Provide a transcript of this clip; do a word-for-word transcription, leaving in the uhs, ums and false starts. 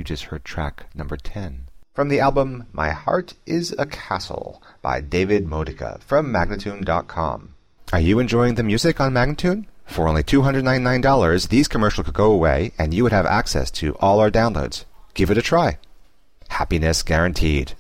You just heard track number ten. From the album My Heart is a Castle by David Modica from Magnatune dot com. Are you enjoying the music on Magnatune? For only two hundred ninety-nine dollars, these commercials could go away and you would have access to all our downloads. Give it a try. Happiness guaranteed.